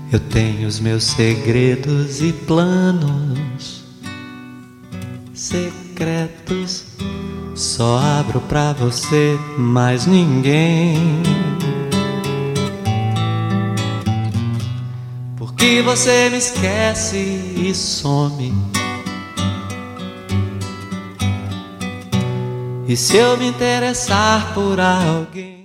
Eu tenho os meus segredos e planos secretos. Só abro pra você, mais ninguém. Porque você me esquece e some. E se eu me interessar por alguém?